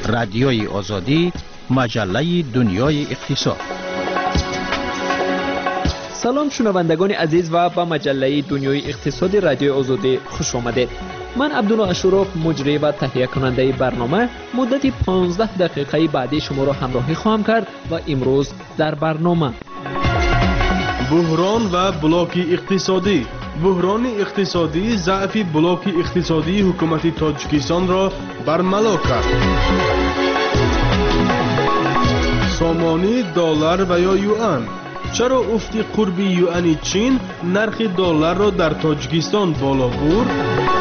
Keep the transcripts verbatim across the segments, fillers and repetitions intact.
رادیوی آزادی، مجله دنیای اقتصاد. سلام شنوندگان عزیز و به مجله دنیای اقتصاد رادیوی آزادی خوش آمدید. من عبدالله اشرف مجری و تهیه کننده برنامه مدت پانزده دقیقه بعدی شما را همراهی خواهم کرد و امروز در برنامه بحران و بلاک اقتصادی. بحران اقتصادی ضعف بلاک اقتصادی حکومت تاجیکستان را برملا کرد. سامانی دلار و یا یوان. چرا افت قربی یوان چین نرخ دلار را در تاجیکستان بالا برد؟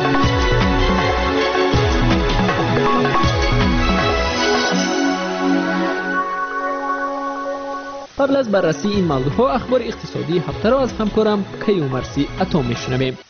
قبل از بررسی این موضوعها اخبار اقتصادی هفته را از همکارم کیومرثی عطا میشنویم.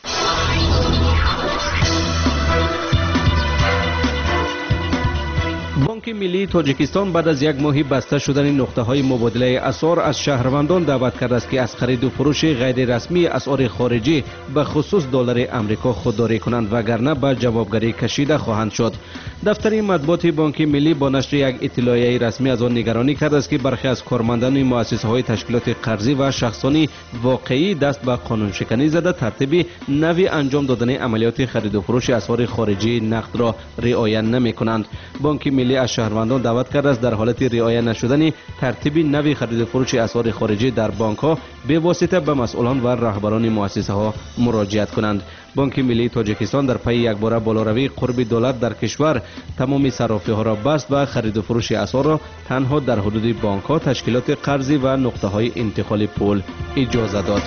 بانک ملی تاجیکستان بعد از یک ماه بسته شدن نقطه‌های مبادله اسعار از شهروندان دعوت کرده است که از خرید و فروش غیر رسمی اسعار خارجی به خصوص دلار آمریکا خودداری کنند وگرنه به جوابگری کشیده خواهند شد. دفتر مطبوعات بانک ملی با نشر یک اطلاعیه رسمی از آن نگرانی کرده است که برخی از کارمندان مؤسسه‌های تشکیلات قرضی و شخصانی واقعی دست به قانون شکنی زده ترتیب نوی انجام دادن عملیات خرید و فروش اسعار خارجی نقد را رعایت نمی‌کنند. بانک ملی از شهروندان دعوت کرده است در حالت رعایت نشدن ترتیب نوی خرید و فروش اسعار خارجی در بانک‌ها به واسطه به مسئولان و رهبران مؤسسه‌ها مراجعت کنند. بانک ملی تاجیکستان در پی یک باره بالاروی قرب دلار در کشور تمامی صرافی‌ها را بست و خرید و فروش اسعار را تنها در حدود بانک‌ها، تشکیلات قرضی و نقطه‌های انتقال پول اجازه داد.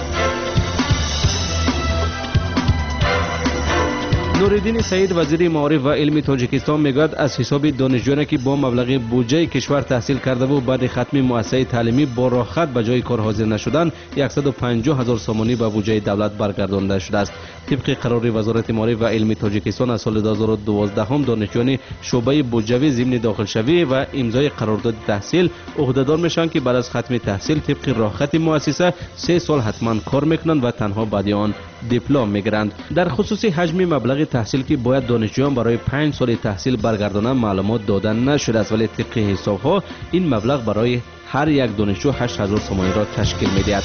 نوردین سعید وزیر معارف و علم تاجیکستان میگوید از حساب دانشجویانی که با مبلغ بودجه کشور تحصیل کرده و بعد ختم مؤسسه تعلیمی با راحت به جای کار حاضر نشدن صد و پنجاه هزار سامانی به بودجه دولت برگردانده شده است. طبق قرار وزارت معارف و علم تاجیکستان از سال دو هزار و دوازده هم دانشجویان شعبه بودجوی ضمن داخلشوی و امضای قرارداد تحصیل عهدهدار میشن که بعد از ختم تحصیل طبق راحت مؤسسه سه سال حتما کار میکنند و تنها بعد آن دیپلم میگیرند. در خصوص حجم مبلغ تحصیل که باید دانشجویان برای پنج سال تحصیل برگردانند معلومات داده نشده است، ولی طبق حسابها این مبلغ برای هر یک دانشجو هشت هزار سامانی را تشکیل میدهد.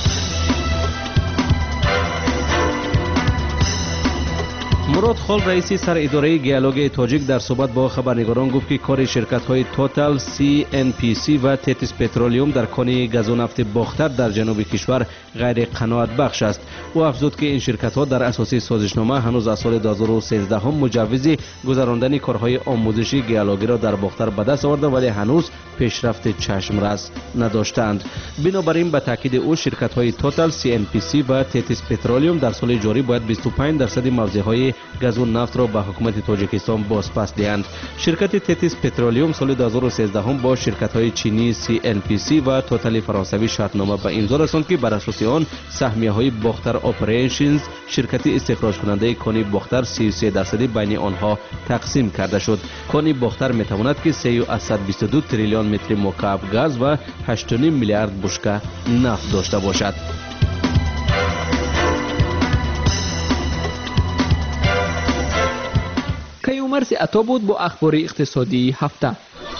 مراد خال رئیس سر اداره گیالوگ تاجیک در صحبت با خبرنگاران گفت که کار شرکت‌های توتال، سی ان پی سی و تتیس پترولیوم در کان گاز و نفت باختر در جنوب کشور غیر قناعت بخش است. او افزود که این شرکت‌ها در اساس سازشنامه هنوز از سال دو هزار و سیزده هم مجوز گذراندن کارهای آموزشی گیالوگی را در باختر به دست آورده ولی هنوز پیشرفت چشمرس نداشتند. بنابراین به تاکید او شرکت‌های توتال، سی ان پی سی و تتیس پترولیوم در سال جاری باید بیست و پنج درصد موضع‌های گاز و نفت را به حکومت تاجیکستان بازپس دهند. شرکت تتیس پترولیوم سال دو هزار و سیزده هم با شرکت‌های چینی سی ان پی سی و توتال فرانسوی شرطنامه به امضا رساند که بر اساس آن سهمیه‌های باختر اپریشنز شرکت استخراج کننده کان باختر سی و سه درصدی بین آنها تقسیم کرده شد. کان باختر می‌تواند که سه و صد و بیست و دو تریلیون متر مکعب گاز و هشت و نیم میلیارد بشکه نفت داشته باشد. کیومرثی عطا بود با اخبار اقتصادی هفته.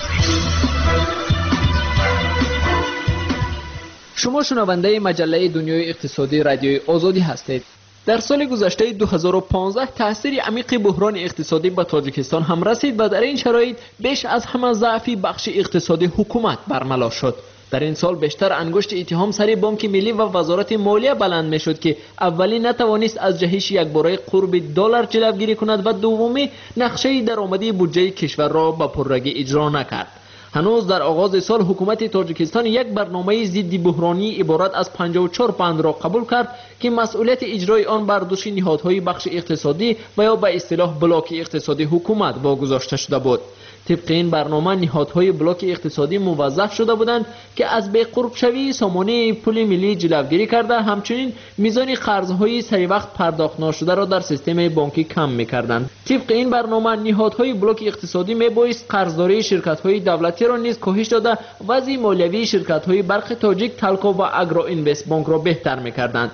شما شنونده مجله دنیای اقتصادی رادیوی آزادی هستید. در سال گذشته دو هزار و پانزده تاثیر عمیق بحران اقتصادی به تاجیکستان هم رسید و در این شرایط بیش از همه ضعف بخش اقتصادی حکومت برملا شد. در این سال بیشتر انگشت اتهام سر بانک ملی و وزارت مالیه بلند می شد که اولی نتوانست از جهش یک باره قرب دلار جلوگیری کند و دومی نقشه درآمدی بودجه کشور را به پررگی اجرا نکرد. هنوز در آغاز سال حکومت تاجیکستان یک برنامه ضد بحرانی عبارت از پنجاه و چهار بند را قبول کرد که مسئولیت اجرای آن بر دوش نهادهای بخش اقتصادی و یا به اصطلاح بلاک اقتصادی حکومت واگذاشته شده بود. طبق این برنامه نهادهای بلاک اقتصادی موظف شده بودند که از بی قرب شوی سامانه پول ملی جلوگیری کرده، همچنین میزان قرضهای سری وقت پرداخت نشده را در سیستم بانکی کم میکردند. طبق این برنامه نهادهای بلاک اقتصادی میبایست قرضداری شرکت‌های دولتی را نیز کاهش داده وضع مالیوی شرکت‌های برق تاجیک، تلکو و اگرو اینوست بانک را بهتر میکردند.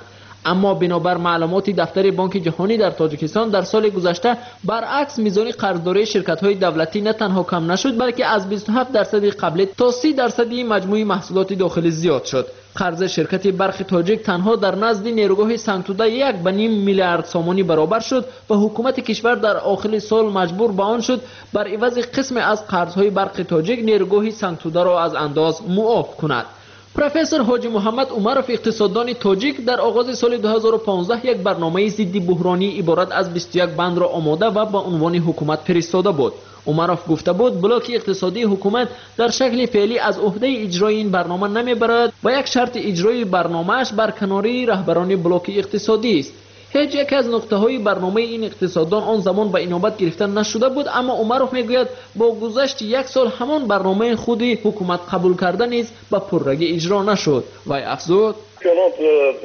اما بنابر معلومات دفتر بانک جهانی در تاجیکستان در سال گذشته برعکس میزان قرضداری شرکت‌های دولتی نه تنها کم نشد بلکه از بیست و هفت درصد قبلی تا سی درصدی مجموع محصولات داخلی زیاد شد. قرض شرکت برق تاجیک تنها در نزد نیروگاه سنگتوده یک و نیم میلیارد سامانی برابر شد و حکومت کشور در آخر سال مجبور به آن شد بر عوض قسم از قرضهای برق تاجیک نیروگاه سنگتوده را از انداز معاف کند. پروفسور حاجی محمد عمرов اقتصاددان تاجیک در آغاز سال دو هزار و پانزده یک برنامه ضد بحرانی عبارت از بیست و یک بند را آماده و با عنوان حکومت فرستاده بود. عمرов گفته بود بلاک اقتصادی حکومت در شکل فعلی از عهده اجرای این برنامه نمیبرد و یک شرط اجرای برنامه‌اش برکناری رهبران بلاک اقتصادی است. هیچ یک از نقطه های برنامه این اقتصاددان آن زمان به اینابت گرفتن نشده بود، اما عمرов میگوید با گذشت یک سال همان برنامه خودی حکومت قبول کرده نیز به پررگی اجرا نشد. و افزود جناب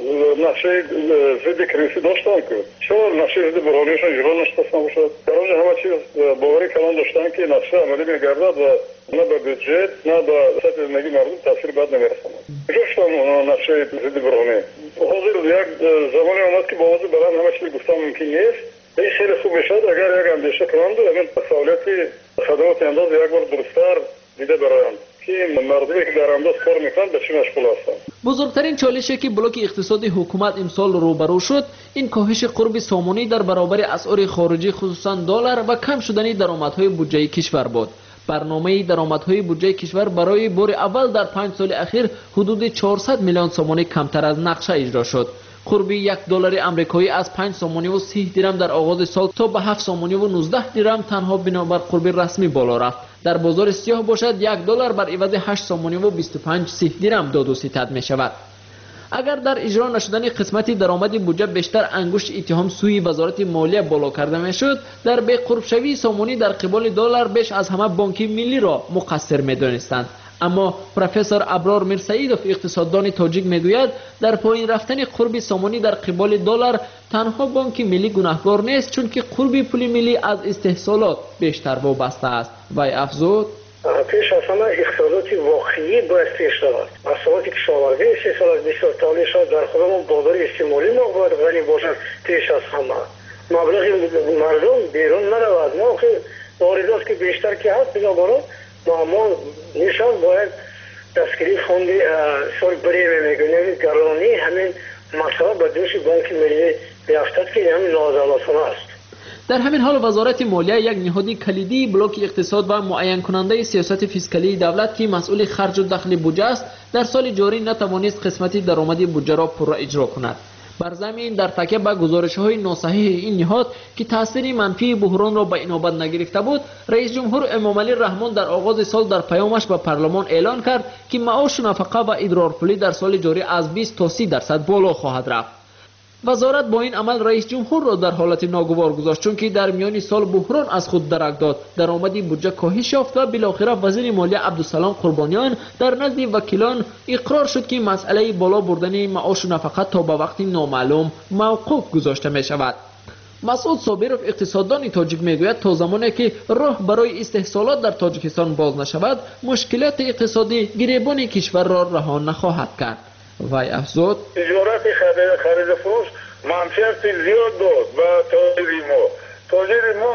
نقشه ضد کریسی داشتن که چرا نقشه ضد بحرانیشان اجرا نشدن باشد؟ در آنجا همه چیز باوری کلان داشتن که نقشه عملی میگردد و نه به بودجت نه به سطح زندگی مردم تاثیر بد نمیرساند. جفتم نقشه ضد بحرانی حاضر یک زمانی آمد که با آواز بلند همه چیز گفتن ممکن نیست. این خیلی خوب میشد اگر یک اندیشه کنند و اگر فعالیت خدمات انداز یک بار درست‌تر دیده برایند که مردمی که در انداز کار میکنند به چی مشغول هستند. بزرگترین چالشی که بلاک اقتصادی حکومت امسال روبرو شد این کاهش قرب سامانی در برابر اسعار خارجی خصوصا دلار و کم شدن درآمدهای بودجه کشور بود. برنامه درآمدهای بودجه کشور برای بار اول در پنج سال اخیر حدود چهارصد میلیون سامانی کمتر از نقشه اجرا شد. قرب یک دلار آمریکایی از پنج سامانی و سی درم در آغاز سال تا به هفت سامانی و نوزده درم تنها بنابر قرب رسمی بالا رفت. در بازار سیاه باشد یک دلار بر عوض هشت سامانی و بیست و پنج سی درم داد و ستد می شود. اگر در اجرا نشدن قسمت درآمد بودجه بیشتر انگشت اتهام سوی وزارت مالیه بالا کرده میشد، در بی قرب شوی سامانی در قبال دلار بیش از همه بانک ملی را مقصر می‌دانستند. اما پروفسور ابرار میرسعیدوف اقتصاددان تاجیک میگوید در پایین رفتن قرب سامانی در قبال دلار تنها بانک ملی گناهکار نیست، چون که قرب پول ملی از استحصالات بیشتر وابسته است. و افزود پیش از همه اقتصادات واقعی باید پیش رود. اثرات کشاورزی استحصال از بسیار تعالیش در خودمون بازار استعمالی ما باید غنی باشد. پیش از همه مبلغ مردم بیرون نرود. ما که واردات که بیشتر که هست بنابراین ما نشان باید دستگیری فوند سال بریمه میگونیم گرانی همین مسئله به دوش بانک ملی بیافتد که همین نازالاتانه است. در همین حال وزارت مالیه یک نهاد کلیدی بلاک اقتصاد و معین کننده سیاست فیسکالی دولت که مسئول خرج و دخل بودجه است در سال جاری نتوانست قسمتی درآمد بودجه را پورا اجرا کند. بر زمین در تکیه به گزارش‌های ناصحیح این نهاد که تاثیر منفی بحران را به اینابت نگرفته بود، رئیس جمهور امامعلی رحمان در آغاز سال در پیامش به پارلمان اعلان کرد که معاش و نفقه و ادرارپولی در سال جاری از بیست تا سی درصد بالا خواهد رفت. وزارت با این عمل رئیس جمهور را در حالت ناگوار گذاشت، چون که در میان سال بحران از خود درک داد. درآمد بودجه کاهش یافت و بالاخره وزیر مالیه عبدالسلام قربانیان در نزد وکیلان اقرار شد که مسئله بالا بردن معاش و نفقه تا به وقت نامعلوم موقوف گذاشته می شود. مسعود صابرов اقتصاددان تاجیک میگوید تا زمانی که راه برای استحصالات در تاجیکستان باز نشود مشکلات اقتصادی گریبان کشور را رها نخواهد کرد. و افزود تجارت خرید فروش منفیت زیاد داد و تاجری ما تاجری ما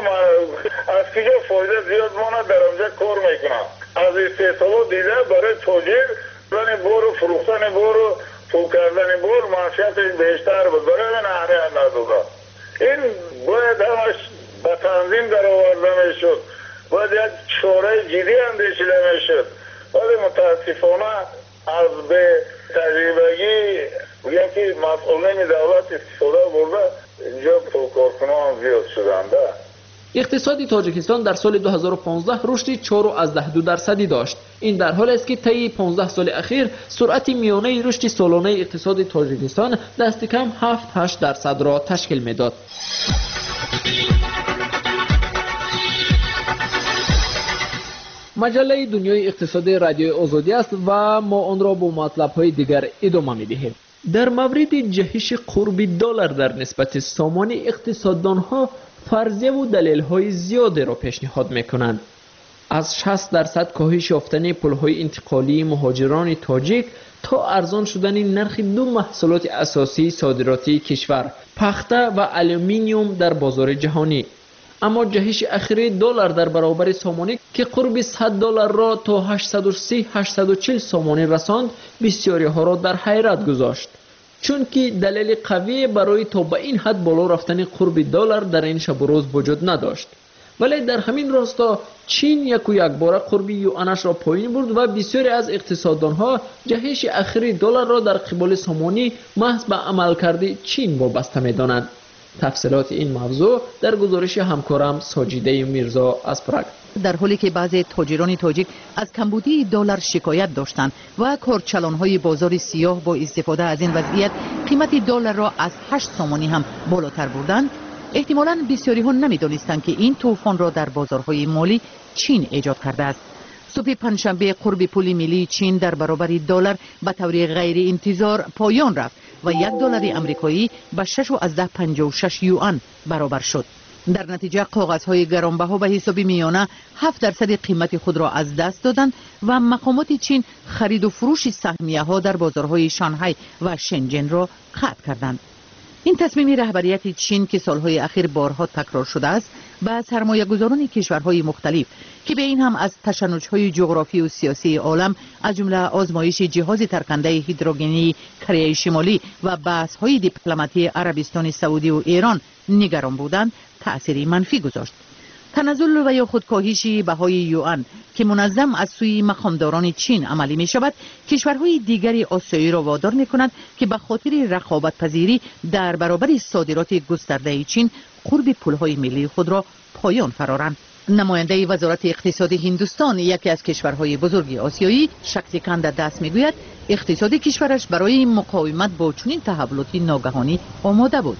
از کجا فایده زیاد مانه در آنجا کار میکنم. از استحصالات دیده برای تاجر برای بار و فروختن بار و تو کردن بار منفیت بیشتر بود، برای من اهمیت نداده. این باید همش به تنظیم در آورده میشد، باید یک چاره جدی اندیشیده میشد. ولی متاسفانه از به تجربگی یکی مسئولین دولت استفاده برده اینجا کارکنان زیاد شدنده. اقتصاد تاجیکستان در سال دو هزار و پانزده رشد چهار ازده دو درصدی داشت. این در حالی است که طی پانزده سال اخیر سرعت میانه رشد سالانه اقتصاد تاجیکستان دست کم هفت هشت درصد را تشکیل میداد. مجله دنیای اقتصادی رادیو آزادی است و ما آن را با مطلب‌های دیگر ادامه می‌دهیم. در مورد جهش قرب دلار در نسبت سامانی اقتصاددان‌ها فرضیه و دلیل‌های زیادی را پیشنهاد می‌کنند. از شصت درصد کاهش یافتن پول‌های انتقالی مهاجران تاجیک تا ارزان شدن نرخ دو محصولات اساسی صادراتی کشور، پخته و آلومینیوم در بازار جهانی. اما جهش اخیر دلار در برابر سامانه که قرب صد دلار را تا هشتصد و سی هشتصد و چهل سامانه رساند، بسیاری ها را در حیرت گذاشت، چون که دلیل قوی برای تا به این حد بالا رفتن قرب دلار در این شب و روز وجود نداشت. ولی در همین راستا چین یک و یک بار قرب یوانش را پایین برد و بسیاری از اقتصاددانها جهش اخیر دلار را در قبال سامانه محض به عملکرد چین وابسته می‌دانند. تفصیلات این موضوع در گزارش همکارم ساجیده میرزا از پراگ. در حالی که بعضی تاجران تاجیک از کمبودی دلار شکایت داشتند و کارچلان‌های بازار سیاه با استفاده از این وضعیت قیمت دلار را از هشت سامانی هم بالاتر بردند، احتمالاً بسیاری ها نمی‌دانستند که این طوفان را در بازارهای مالی چین ایجاد کرده است. صبح پنجشنبه قرب پول ملی چین در برابر دلار به طور غیر انتظار پایان رفت و یک دلار آمریکایی به شش و از ده پنجاه و شش یوان برابر شد. در نتیجه کاغذهای گرانبها به حساب میانه هفت درصد قیمت خود را از دست دادند و مقامات چین خرید و فروش سهمیه ها در بازارهای شانگهای و شنجن را قطع کردند. این تصمیم رهبریت چین که سالهای اخیر بارها تکرار شده است به سرمایه گذاران کشورهای مختلف که به این هم از تشنج‌های جغرافی و سیاسی عالم از جمله آزمایش جهاز ترکنده هیدروژنی کره شمالی و بحث‌های دیپلماتی عربستان سعودی و ایران نگران بودند، تأثیری منفی گذاشت. تنزل و یا خودکاهش بهای یوان که منظم از سوی مقامداران چین عملی می شود، کشورهای دیگری آسیایی را وادار می کند که به خاطر رقابت پذیری در برابر صادرات گسترده چین قرب پولهای ملی خود را پایان فرارند. نماینده وزارت اقتصاد هندوستان، یکی از کشورهای بزرگ آسیایی، شکتیکاند دست می گوید اقتصاد کشورش برای مقاومت با چنین تحولاتی ناگهانی آماده بود.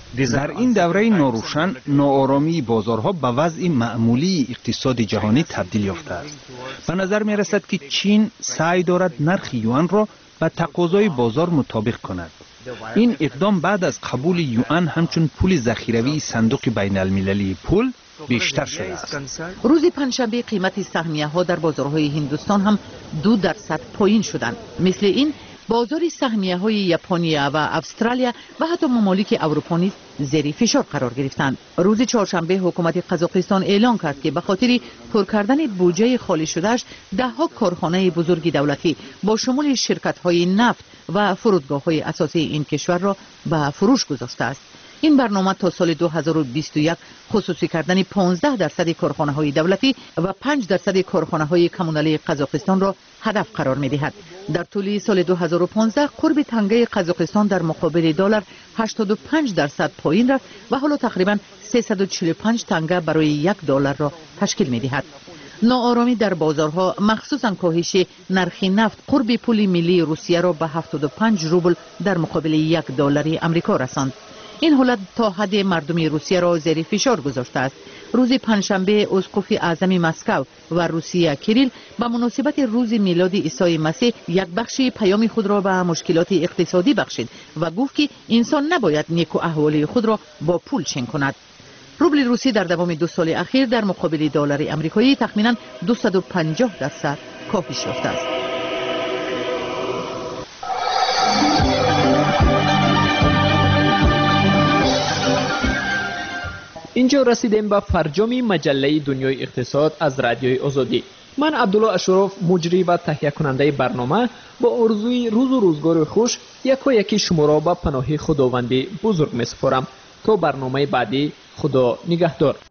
در این دوره ناروشن، ناآرامی بازارها به وضع معمولی اقتصاد جهانی تبدیل یافته است. به نظر می رسد که چین سعی دارد نرخ یوان را به تقاضای بازار مطابق کند. این اقدام بعد از قبول یوان همچون پول ذخیروی صندوق بین المللی پول بیشتر شده است. روز پنجشنبه قیمت سهمیه ها در بازارهای هندوستان هم دو درصد پایین شدند. مثل این بازار سهمیه های ژاپنیا و استرالیا و حتی ممالک اروپا نیز زیر فشار قرار گرفتند. روز چهارشنبه حکومت قزاقستان اعلان کرد که به خاطر پر کردن بودجه خالی شدهش ده ها کارخانه بزرگ دولتی با شمول شرکت های نفت و فرودگاه های اساسی این کشور را به فروش گذاشته است. این برنامه تا سال دو هزار و بیست و یک خصوصی کردن پانزده درصد کارخانه های دولتی و پنج درصد کارخانه های کمونالی قزاقستان را هدف قرار می دهد. در طول سال دو هزار و پانزده قرب تنگه قزاقستان در مقابل دلار هشتاد و پنج درصد پایین رفت و حالا تقریبا سیصد و چهل و پنج تنگه برای یک دلار را تشکیل می دهد. ناآرامی در بازارها، مخصوصا کاهش نرخ نفت قرب پول ملی روسیه را به هفتاد و پنج روبل در مقابل یک دلار آمریکا رساند. این حالت تا حد مردم روسیه را زیر فشار گذاشته است. روز پنجشنبه اسقف اعظم مسکو و روسیه کریل به مناسبت روز میلاد عیسی مسیح یک بخش پیام خود را به مشکلات اقتصادی بخشید و گفت که انسان نباید نیک و احوال خود را با پول چین کند. روبل روسی در دوام دو سال اخیر در مقابل دلار آمریکایی تخمینا دویست و پنجاه درصد کاهش یافته است. اینجا رسیدیم به فرجام مجله دنیای اقتصاد از رادیوی آزادی. من عبدالله اشرف، مجری و تهیه کننده برنامه، با آرزوی روز و روزگار خوش یکا یکی شما را به پناه خداوند بزرگ می سپارم. تا برنامه بعدی، خدا نگهدار.